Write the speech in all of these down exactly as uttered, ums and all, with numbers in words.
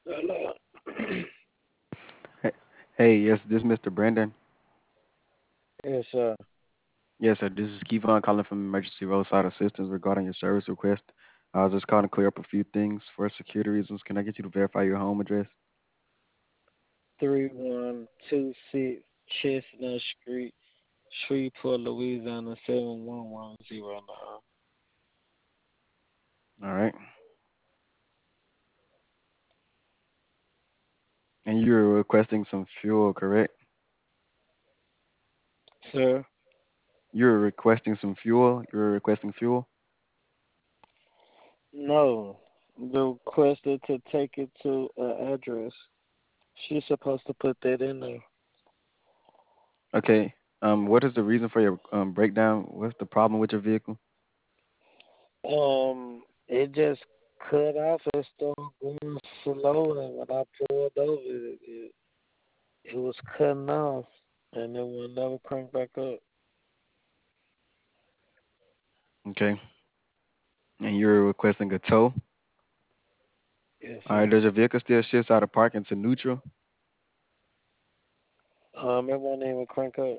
Hello. Hey, hey, yes, this is mister Brandon. Yes, sir. Yes, sir. This is Kevon calling from Emergency Roadside Assistance regarding your service request. I was just calling to clear up a few things for security reasons. Can I get you to verify your home address? Three one two six Chestnut Street, Shreveport, Louisiana seven one one zero nine. All right. And you're requesting some fuel, correct? Sir, You're requesting some fuel. You're requesting fuel. no. The requested to take it to an address. She's supposed to put that in there. Okay. Um, what is the reason for your um breakdown? What's the problem with your vehicle? Um, it just cut off and started going slow, and when I pulled over, it, it, it was cutting off, and it would never crank back up. Okay. And you're requesting a tow. Yes, All right. sir. Does your vehicle still shift out of park into neutral? Um, it won't even crank up.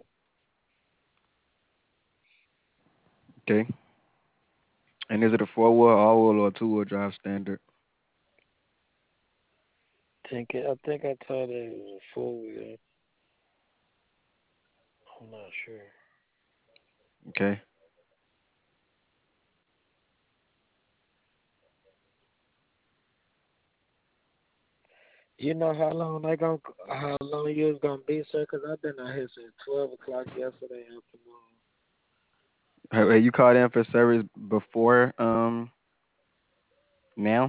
Okay. And is it a four wheel, all wheel, or two wheel drive standard? Think it, I think I told her it was a four wheel. I'm not sure. Okay. You know how long they gon' how long you was gonna be, sir? Cause I've been out here since twelve o'clock yesterday afternoon. Have, have you called in for service before um now?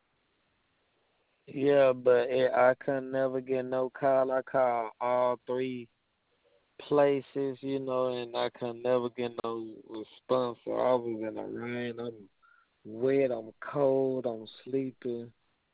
Yeah, but it, I couldn't never get no call. I called all three places, you know, and I could never get no response. So I was in the rain. I'm wet. I'm cold. I'm sleeping.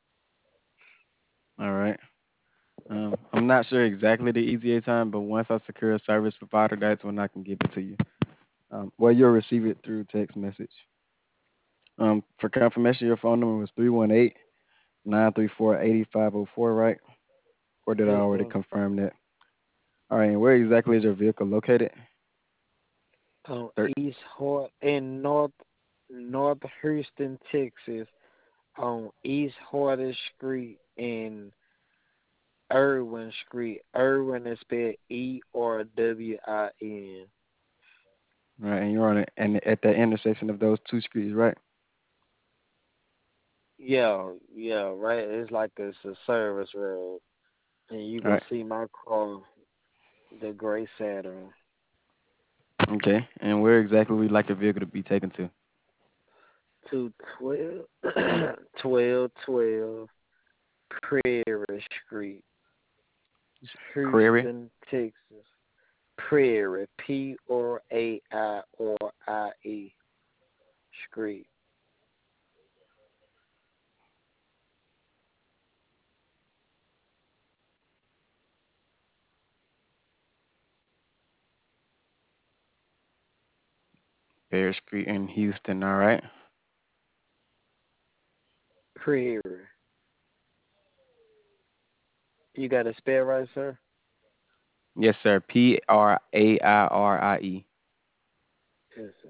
All right. Um, I'm not sure exactly the E T A time, but once I secure a service provider, that's when I can give it to you. Um, well, you'll receive it through text message. Um, for confirmation, your phone number was three one eight nine three four eight five zero four, right? Or did I Yes, already sir. confirm that? All right. And where exactly is your vehicle located? On Thir- East Hort in North North Houston, Texas, on East Horton Street and Irwin Street. Irwin is spelled E R W I N. right. And you're on it, and at the intersection of those two streets, right? Yeah, yeah, right. It's like it's a service road, and you All can right. see my car, the gray Saturn, Okay. And where exactly would you like the vehicle to be taken to? two twelve, twelve twelve Prairie Street, Prairie. Houston, Texas. Prairie, P R A I R I E Street. Bear Street in Houston. All right. Prairie. You got a spell right, sir? Yes, sir. P R A I R I E. Yes, sir.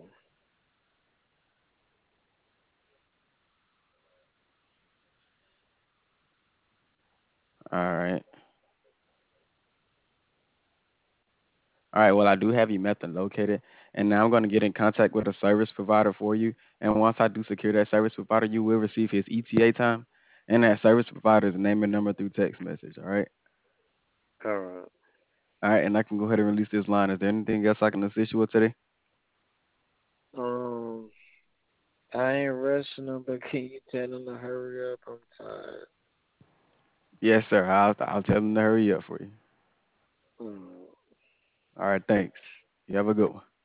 All right. All right. Well, I do have your method located, and now I'm going to get in contact with a service provider for you. And once I do secure that service provider, you will receive his E T A time and that service provider's name and number through text message. All right. All right. All right. And I can go ahead and release this line. Is there anything else I can assist you with today? Um, I ain't rushing them, but can you tell them to hurry up? I'm tired. Yes, sir. I'll I'll tell them to hurry up for you. Mm. All right. Thanks. You have a good one.